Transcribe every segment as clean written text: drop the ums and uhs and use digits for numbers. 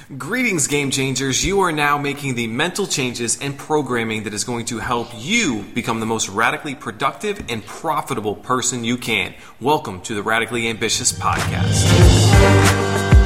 Greetings, game changers. You are now making the mental changes and programming that is going to help you become the most radically productive and profitable person you can. Welcome to the Radically Ambitious Podcast.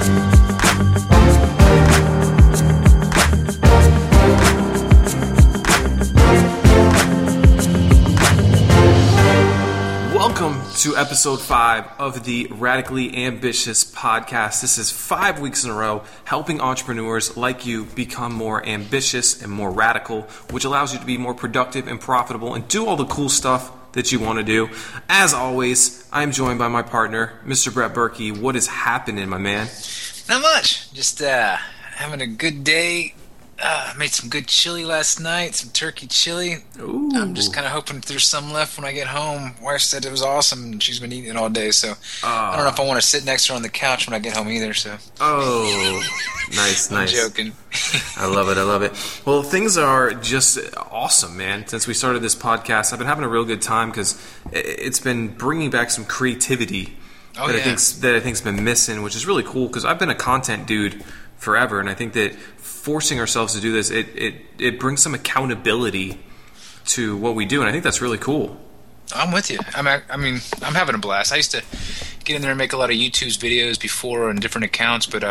Welcome to episode 5 of the Radically Ambitious Podcast. This is 5 weeks in a row helping entrepreneurs like you become more ambitious and more radical, which allows you to be more productive and profitable and do all the cool stuff that you want to do. As always, I'm joined by my partner, Mr. Brett Berkey. What is happening, my man? Not much. Just having a good day. Made some good chili last night, some turkey chili. Ooh. I'm just kind of hoping there's some left when I get home. Wife said it was awesome, and she's been eating it all day, so I don't know if I want to sit next to her on the couch when I get home either. So. Oh, nice. I'm joking. I love it. Well, things are just awesome, man. Since we started this podcast, I've been having a real good time because it's been bringing back some creativity that I think's been missing, which is really cool because I've been a content dude forever, and I think that forcing ourselves to do this, it brings some accountability to what we do, and I think that's really cool. I'm with you. I'm having a blast. I used to get in there and make a lot of YouTube videos before on different accounts, but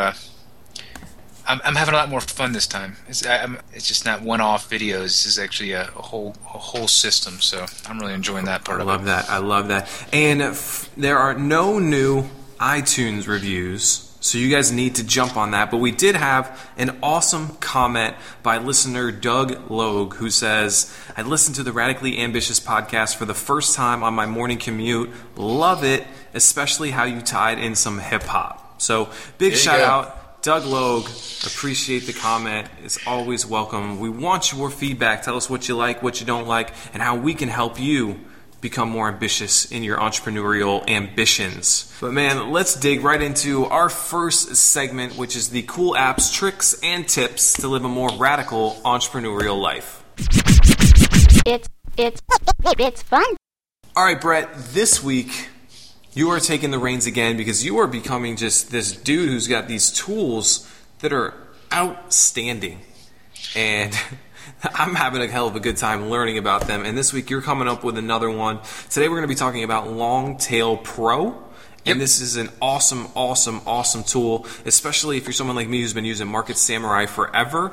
I'm having a lot more fun this time. It's just not one-off videos. This is actually a whole system, so I'm really enjoying that part of it. I love that. And there are no new iTunes reviews, so you guys need to jump on that. But we did have an awesome comment by listener Doug Logue, who says, I listened to the Radically Ambitious Podcast for the first time on my morning commute. Love it, especially how you tied in some hip-hop. So big shout out, Doug Logue. Appreciate the comment. It's always welcome. We want your feedback. Tell us what you like, what you don't like, and how we can help you become more ambitious in your entrepreneurial ambitions. But man, let's dig right into our first segment, which is the cool apps, tricks, and tips to live a more radical entrepreneurial life. It's fun. All right, Brett, this week you are taking the reins again because you are becoming just this dude who's got these tools that are outstanding. And I'm having a hell of a good time learning about them, and this week you're coming up with another one. Today we're going to be talking about Longtail Pro, and this is an awesome tool, especially if you're someone like me who's been using Market Samurai forever.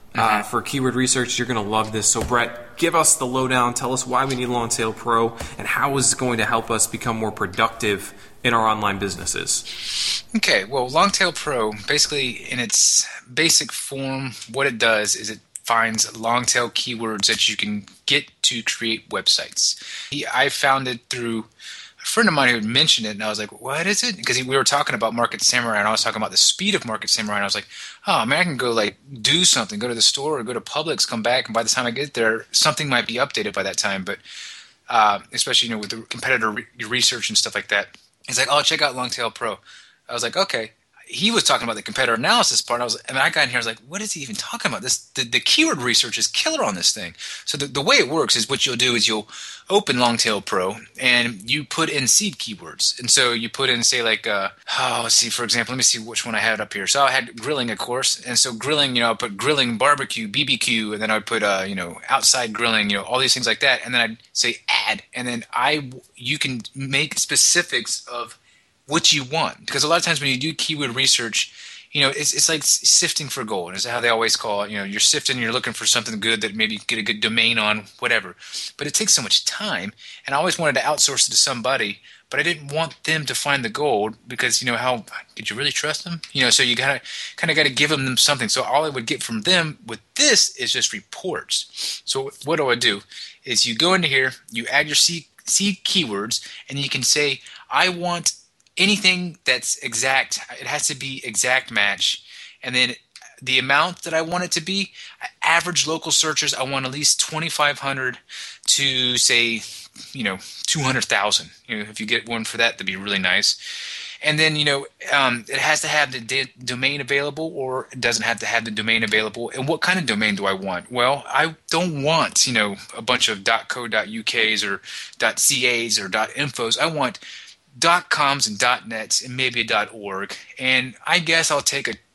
For keyword research, you're going to love this. So Brett, give us the lowdown. Tell us why we need Longtail Pro, and how is it going to help us become more productive in our online businesses. Okay, well, Longtail Pro, basically in its basic form, what it does is it finds long-tail keywords that you can get to create websites. I found it through a friend of mine who had mentioned it, and I was like, what is it? Because we were talking about Market Samurai, and I was talking about the speed of Market Samurai, and I was like, oh, man, I can go do something, go to the store or go to Publix, come back, and by the time I get there, something might be updated by that time. But especially with the competitor research and stuff like that. He's like, oh, check out Longtail Pro. I was like, okay. He was talking about the competitor analysis part, and I got in here, I was like, what is he even talking about? The keyword research is killer on this thing. So the way it works is what you'll do is you'll open Longtail Pro, and you put in seed keywords. And so you put in, say, let's see, for example, let me see which one I had up here. So I had grilling, of course. And so grilling, I put grilling, barbecue, BBQ, and then I would put, outside grilling, all these things like that. And then I'd say add. And then you can make specifics of what you want, because a lot of times when you do keyword research, it's like sifting for gold. Is how they always call it. You're sifting, you're looking for something good that maybe get a good domain on, whatever. But it takes so much time, and I always wanted to outsource it to somebody, but I didn't want them to find the gold because how did you really trust them? So you got to give them something. So all I would get from them with this is just reports. So what do I do? Is you go into here, you add your seed keywords, and you can say, I want anything that's exact. It has to be exact match. And then the amount that I want it to be, average local searches, I want at least 2,500 to say, 200,000. If you get one for that, that'd be really nice. And then, it has to have the domain available, or it doesn't have to have the domain available. And what kind of domain do I want? Well, I don't want, a bunch of .co.uk's or .ca's or .infos. I want .coms and .nets and maybe a .org. And I guess I'll take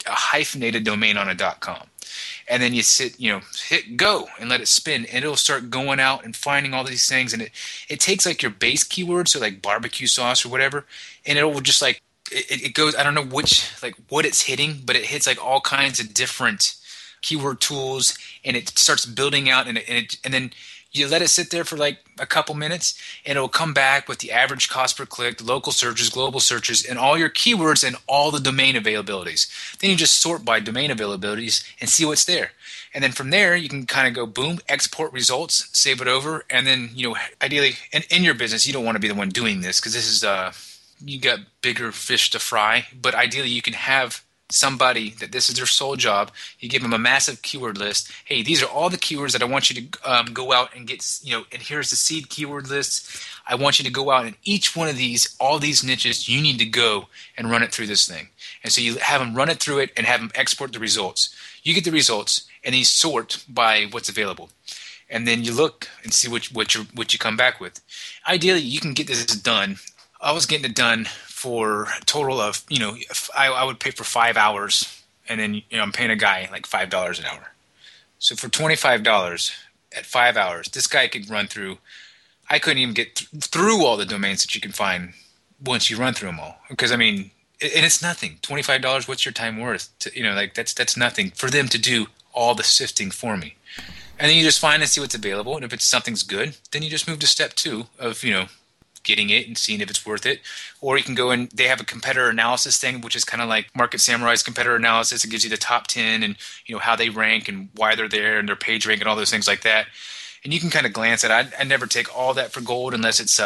a hyphenated domain on a .com. And then you hit go and let it spin, and it'll start going out and finding all these things. And it takes like your base keywords, so like barbecue sauce or whatever, and it will just like it goes. I don't know what it's hitting, but it hits like all kinds of different keyword tools, and it starts building out, and then you let it sit there for like a couple minutes, and it'll come back with the average cost per click, the local searches, global searches, and all your keywords and all the domain availabilities. Then you just sort by domain availabilities and see what's there. And then from there, you can kind of go boom, export results, save it over, and then ideally, in your business, you don't want to be the one doing this because this is you got bigger fish to fry. But ideally, you can have somebody that this is their sole job. You give them a massive keyword list. Hey, these are all the keywords that I want you to go out and get, and here's the seed keyword lists. I want you to go out and each one of these, all these niches, you need to go and run it through this thing. And so you have them run it through it and have them export the results. You get the results and you sort by what's available. And then you look and see what you come back with. Ideally, you can get this done. I was getting it done for a total of, I would pay for 5 hours, and then I'm paying a guy like $5 an hour. So for $25 at 5 hours, this guy could run through. I couldn't even get through all the domains that you can find once you run through them all, because and it's nothing. $25. What's your time worth? That's nothing for them to do all the sifting for me. And then you just find and see what's available, and if something's good, then you just move to step 2 of getting it and seeing if it's worth it. Or you can go and they have a competitor analysis thing, which is kind of like Market Samurai's competitor analysis. It gives you the top 10 and how they rank and why they're there and their page rank and all those things like that. And you can kind of glance at it. I never take all that for gold unless it's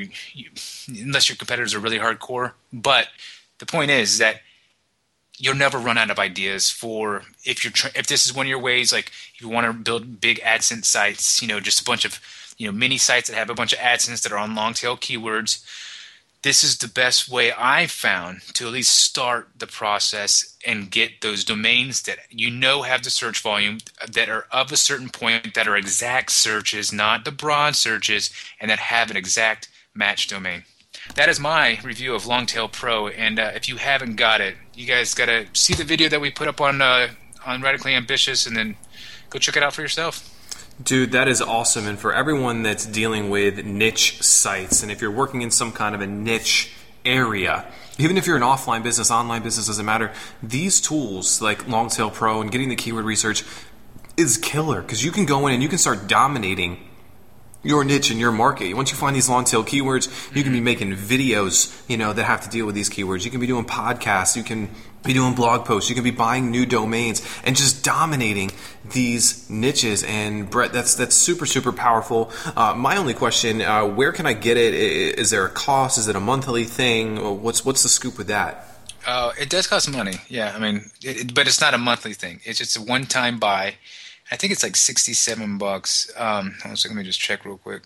unless your competitors are really hardcore. But the point is that you'll never run out of ideas for if this is one of your ways. Like if you want to build big AdSense sites, just a bunch of mini sites that have a bunch of AdSense that are on long tail keywords. This is the best way I've found to at least start the process and get those domains that have the search volume, that are of a certain point, that are exact searches, not the broad searches, and that have an exact match domain. That is my review of Longtail Pro, and if you haven't got it, you guys got to see the video that we put up on Radically Ambitious, and then go check it out for yourself. Dude, that is awesome. And for everyone that's dealing with niche sites, and if you're working in some kind of a niche area, even if you're an offline business, online business, doesn't matter, these tools like Longtail Pro and getting the keyword research is killer, because you can go in and you can start dominating your niche and your market. Once you find these long tail keywords, you can be making videos, that have to deal with these keywords. You can be doing podcasts. You can be doing blog posts. You can be buying new domains and just dominating these niches. And Brett, that's super, super powerful. My only question, where can I get it? Is there a cost? Is it a monthly thing? What's the scoop with that? It does cost money. Yeah. I mean, but it's not a monthly thing. It's just a one-time buy. I think it's like $67. Hold on a second, let me just check real quick.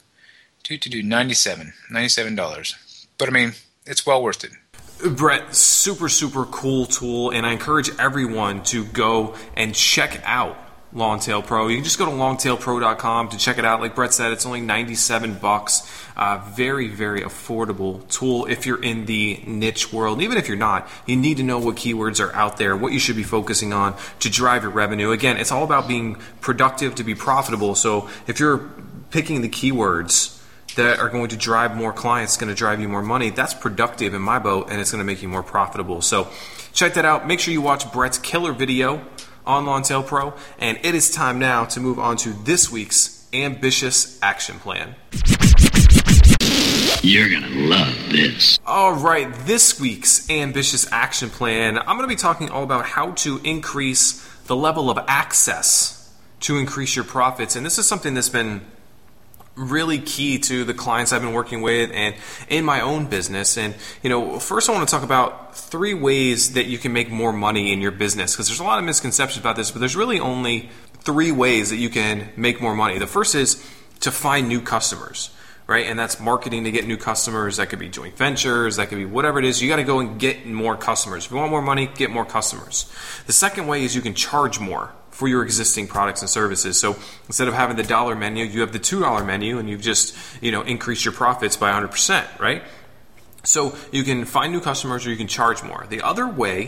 $97. But I mean, it's well worth it. Brett, super, super cool tool, and I encourage everyone to go and check out Longtail Pro. You can just go to longtailpro.com to check it out. Like Brett said, it's only $97. Very, very affordable tool if you're in the niche world. Even if you're not, you need to know what keywords are out there, what you should be focusing on to drive your revenue. Again, it's all about being productive to be profitable. So if you're picking the keywords that are going to drive more clients, going to drive you more money, that's productive in my boat, and it's going to make you more profitable. So check that out. Make sure you watch Brett's killer video on Longtail Pro, and it is time now to move on to this week's ambitious action plan. You're gonna love this. All right, this week's ambitious action plan, I'm going to be talking all about how to increase the level of access to increase your profits, and this is something that's been really key to the clients I've been working with and in my own business. And first I want to talk about 3 ways that you can make more money in your business, because there's a lot of misconceptions about this, but there's really only 3 ways that you can make more money. The first is to find new customers, right? And that's marketing to get new customers. That could be joint ventures, that could be whatever it is. You got to go and get more customers. If you want more money, get more customers. The second way is you can charge more for your existing products and services. So instead of having the $1 menu, you have the $2 menu, and you've just increased your profits by 100%, right? So you can find new customers or you can charge more. The other way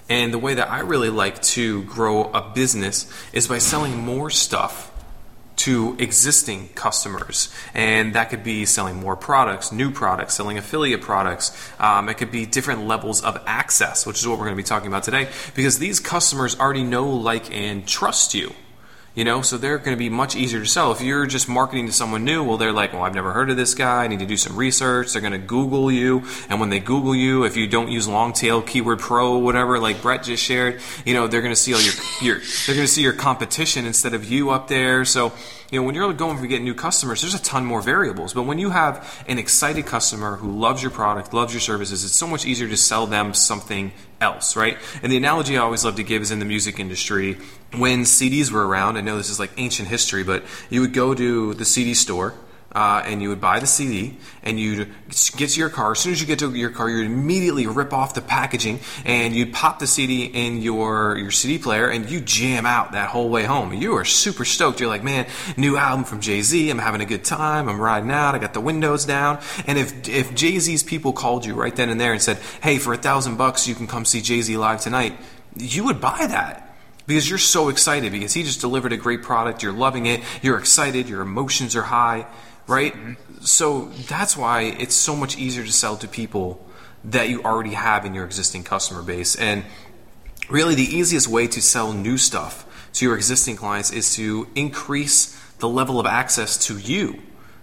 And the way that I really like to grow a business is by selling more stuff to existing customers. And that could be selling more products, new products, selling affiliate products. It could be different levels of access, which is what we're going to be talking about today, because these customers already know, like, and trust you. So they're going to be much easier to sell. If you're just marketing to someone new, well, they're like, well, I've never heard of this guy. I need to do some research. They're going to Google you. And when they Google you, if you don't use Longtail Keyword Pro, whatever, like Brett just shared, they're going to see all they're going to see your competition instead of you up there. So, when you're going for getting new customers, there's a ton more variables. But when you have an excited customer who loves your product, loves your services, it's so much easier to sell them something else, right? And the analogy I always love to give is in the music industry. When CDs were around, I know this is like ancient history, but you would go to the CD store, and you would buy the CD, and you'd get to your car. As soon as you get to your car, you'd immediately rip off the packaging, and you'd pop the CD in your CD player, and you jam out that whole way home. You are super stoked. You're like, man, new album from Jay-Z. I'm having a good time. I'm riding out. I got the windows down. And if Jay-Z's people called you right then and there and said, hey, for $1,000 you can come see Jay-Z live tonight, you would buy that. Because you're so excited, because he just delivered a great product. You're loving it. You're excited. Your emotions are high. Right? So that's why it's so much easier to sell to people that you already have in your existing customer base. And really the easiest way to sell new stuff to your existing clients is to increase the level of access to you,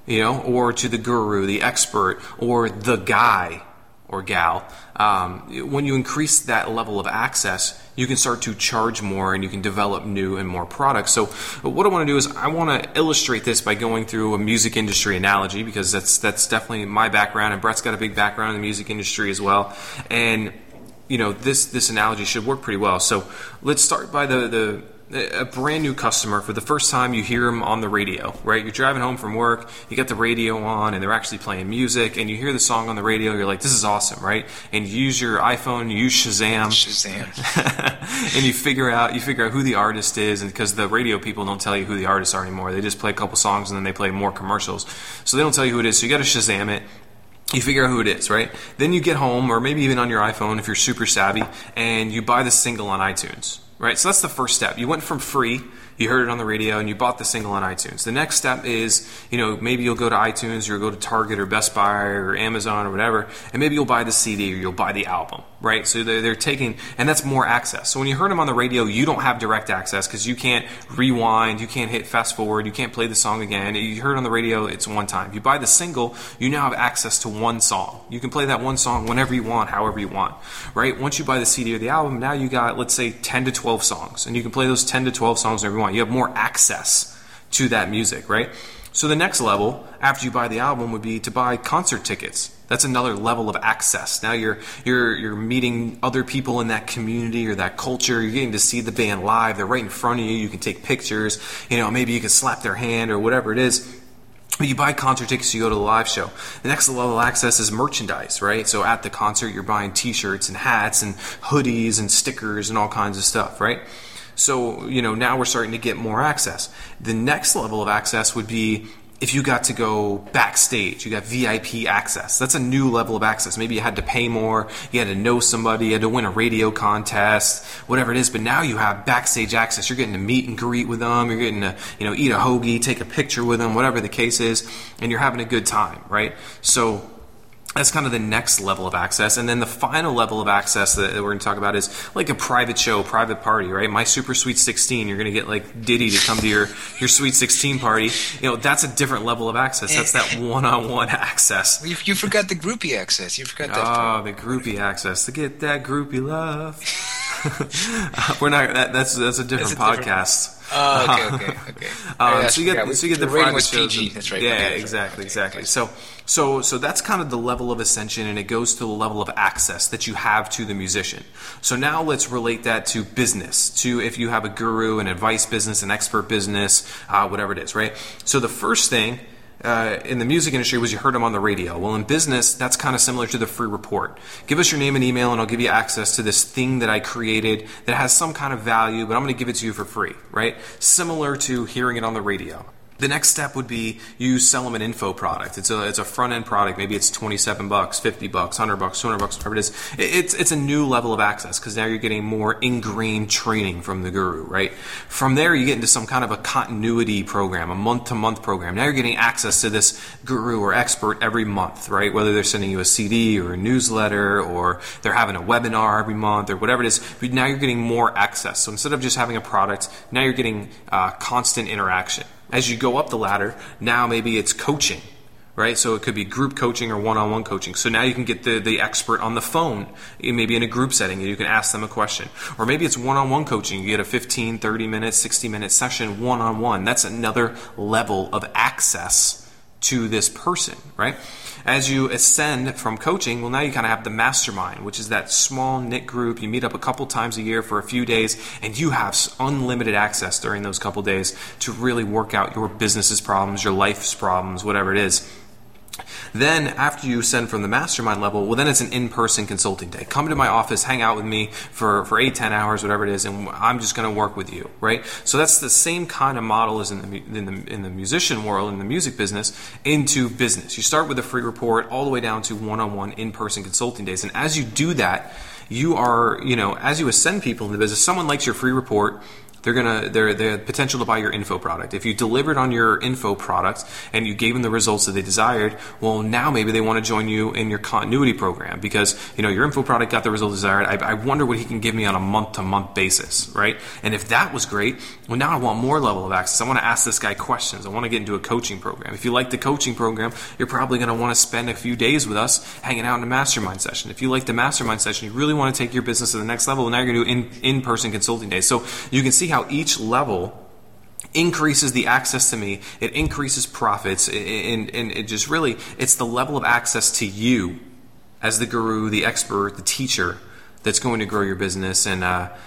or to the guru, the expert, or the guy or gal. When you increase that level of access, you can start to charge more, and you can develop new and more products. So what I want to do is I want to illustrate this by going through a music industry analogy, because that's definitely my background, and Brett's got a big background in the music industry as well. And this analogy should work pretty well. So let's start by a brand new customer. For the first time you hear them on the radio, right? You're driving home from work, you got the radio on, and they're actually playing music, and you hear the song on the radio, you're like, this is awesome, right? And you use your iPhone, you use Shazam. And you figure out who the artist is, and because the radio people don't tell you who the artists are anymore. They just play a couple songs and then they play more commercials. So they don't tell you who it is, so you got to Shazam it. You figure out who it is, right? Then you get home, or maybe even on your iPhone if you're super savvy, and you buy the single on iTunes. Right, so that's the first step. You went from free, you heard it on the radio, and you bought the single on iTunes. The next step is, maybe you'll go to iTunes, or you'll go to Target or Best Buy or Amazon or whatever, and maybe you'll buy the CD or you'll buy the album, right? So they're taking, and that's more access. So when you heard them on the radio, you don't have direct access because you can't rewind, you can't hit fast forward, you can't play the song again. You heard it on the radio, it's one time. You buy the single, you now have access to one song. You can play that one song whenever you want, however you want, right? Once you buy the CD or the album, now you got, let's say, 10 to 12 songs, and you can play those 10 to 12 songs whenever you want. You have more access to that music, right? So the next level, after you buy the album, would be to buy concert tickets. That's another level of access. Now you're meeting other people in that community or that culture. You're getting to see the band live. They're right in front of you. You can take pictures. Maybe you can slap their hand or whatever it is. But you buy concert tickets, you go to the live show. The next level of access is merchandise, right? So at the concert, you're buying t-shirts and hats and hoodies and stickers and all kinds of stuff, right? So, now we're starting to get more access. The next level of access would be if you got to go backstage, you got VIP access. That's a new level of access. Maybe you had to pay more, you had to know somebody, you had to win a radio contest, whatever it is, but now you have backstage access. You're getting to meet and greet with them, you're getting to, eat a hoagie, take a picture with them, whatever the case is, and you're having a good time, right? So that's kind of the next level of access. And then the final level of access that we're going to talk about is like a private show, private party, right? My Super Sweet 16, you're going to get like Diddy to come to your Sweet 16 party. That's a different level of access. That's that one-on-one access. You forgot the groupie access. You forgot that. Oh, the groupie access. To get that groupie love. We're not. That's a different podcast. Oh, okay. So you get the rating private was shows. PG. That's right. Yeah, Okay, exactly. Okay. So that's kind of the level of ascension, and it goes to the level of access that you have to the musician. So now let's relate that to business, to if you have a guru, an advice business, an expert business, whatever it is, right? So the first thing in the music industry was you heard them on the radio. Well, in business, that's kind of similar to the free report. Give us your name and email, and I'll give you access to this thing that I created that has some kind of value, but I'm going to give it to you for free, right? Similar to hearing it on the radio. The next step would be you sell them an info product. It's a front end product. Maybe it's $27, $50, $100, $200, whatever it is. It's a new level of access because now you're getting more ingrained training from the guru, right? From there, you get into some kind of a continuity program, a month-to-month program. Now you're getting access to this guru or expert every month, right? Whether they're sending you a CD or a newsletter or they're having a webinar every month or whatever it is. But now you're getting more access. So instead of just having a product, now you're getting constant interaction. As you go up the ladder, now maybe it's coaching, right? So it could be group coaching or one-on-one coaching. So now you can get the expert on the phone, maybe in a group setting, and you can ask them a question. Or maybe it's one-on-one coaching. You get a 15, 30-minute, 60-minute session one-on-one. That's another level of access to this person, right? As you ascend from coaching, well, now you kind of have the mastermind, which is that small knit group. You meet up a couple times a year for a few days, and you have unlimited access during those couple days to really work out your business's problems, your life's problems, whatever it is. Then after you ascend from the mastermind level, well, then it's an in-person consulting day. Come to my office, hang out with me for 8-10 hours, whatever it is, and I'm just going to work with you, right? So that's the same kind of model as in the musician world, in the music business, into business. You start with a free report all the way down to one-on-one in-person consulting days. And as you do that, you are, as you ascend people in the business, someone likes your free report, they're potential to buy your info product. If you delivered on your info product and you gave them the results that they desired, well, now maybe they want to join you in your continuity program because, your info product got the result desired. I wonder what he can give me on a month-to-month basis, right? And if that was great, well, now I want more level of access. I want to ask this guy questions. I want to get into a coaching program. If you like the coaching program, you're probably going to want to spend a few days with us hanging out in a mastermind session. If you like the mastermind session, you really want to take your business to the next level, now you're going to do in-person consulting days. So you can see how each level increases the access to me, it increases profits, and it just really, it's the level of access to you as the guru, the expert, the teacher that's going to grow your business. And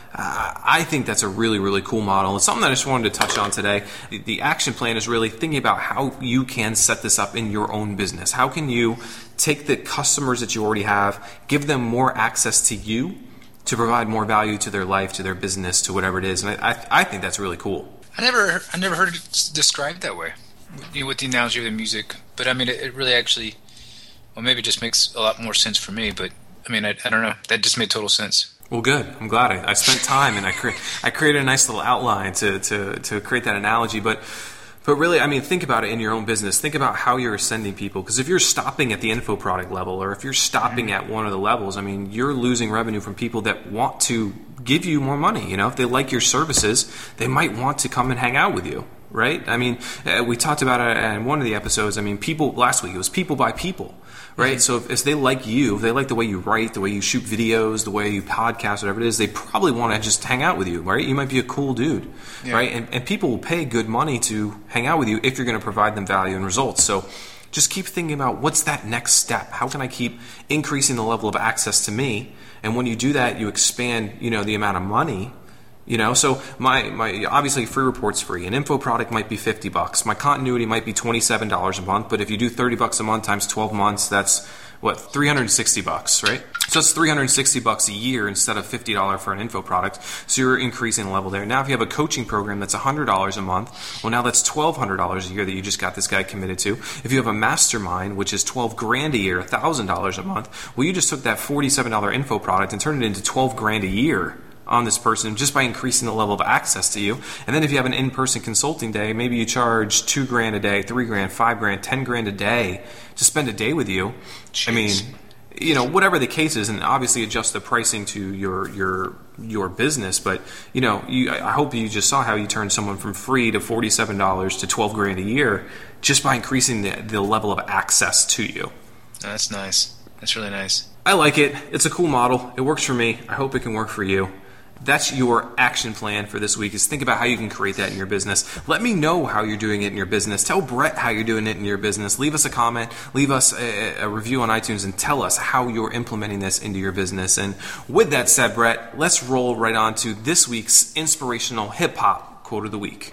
I think that's a really, really cool model. It's something that I just wanted to touch on today. The action plan is really thinking about how you can set this up in your own business. How can you take the customers that you already have, give them more access to you, to provide more value to their life, to their business, to whatever it is. And I think that's really cool. I never heard it described that way, with the analogy of the music. But I mean, it really actually, well, maybe it just makes a lot more sense for me. But I mean, I don't know. That just made total sense. Well, good. I'm glad I spent time and I created a nice little outline to create that analogy. But really, I mean, think about it in your own business. Think about how you're ascending people. Because if you're stopping at the info product level or if you're stopping at one of the levels, I mean, you're losing revenue from people that want to give you more money. If they like your services, they might want to come and hang out with you, right? I mean, we talked about it in one of the episodes. I mean, last week, it was people by people. Right? So if they like you, if they like the way you write, the way you shoot videos, the way you podcast, whatever it is, they probably want to just hang out with you, right? You might be a cool dude, right? And people will pay good money to hang out with you if you're going to provide them value and results. So just keep thinking about what's that next step? How can I keep increasing the level of access to me? And when you do that, you expand, the amount of money. So my obviously free report's free. An info product might be $50. My continuity might be $27 a month, but if you do $30 a month times 12 months, that's what, $360, right? So it's $360 a year instead of $50 for an info product. So you're increasing the level there. Now if you have a coaching program that's $100 a month, well now that's $1,200 a year that you just got this guy committed to. If you have a mastermind, which is $12,000 a year, $1,000 a month, well you just took that $47 info product and turned it into $12,000 a year on this person just by increasing the level of access to you. And then if you have an in-person consulting day, maybe you charge $2,000 a day, $3,000, $5,000, $10,000 a day to spend a day with you. Jeez. I mean, whatever the case is, and obviously adjust the pricing to your business. But I hope you just saw how you turned someone from free to $47 to $12,000 a year just by increasing the level of access to you. That's nice. That's really nice. I like it. It's a cool model. It works for me. I hope it can work for you. That's your action plan for this week, is think about how you can create that in your business. Let me know how you're doing it in your business. Tell Brett how you're doing it in your business. Leave us a comment. Leave us a review on iTunes and tell us how you're implementing this into your business. And with that said, Brett, let's roll right on to this week's inspirational hip-hop quote of the week.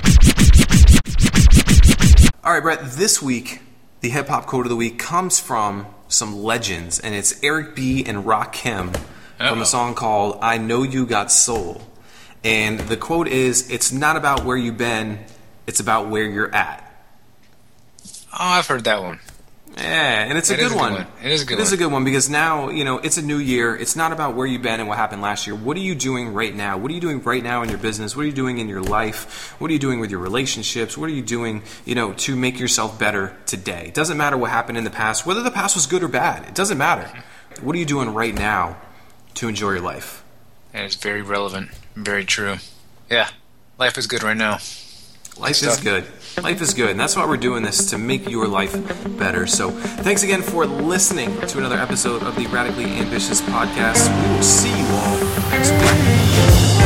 All right, Brett, this week, the hip-hop quote of the week comes from some legends, and it's Eric B. and Rakim from a song called I Know You Got Soul. And the quote is, it's not about where you've been, It's about where you're at. Oh, I've heard that one. Yeah, and it's a good one. It is a good one. It is a good one because now, it's a new year. It's not about where you've been and what happened last year. What are you doing right now? What are you doing right now in your business? What are you doing in your life? What are you doing with your relationships? What are you doing, to make yourself better today? It doesn't matter what happened in the past, whether the past was good or bad. It doesn't matter. What are you doing right now to enjoy your life? That is very relevant. Very true. Yeah, life is good right now. Life is good. Life is good. And that's why we're doing this, to make your life better. So thanks again for listening to another episode of the Radically Ambitious Podcast. We will see you all next week.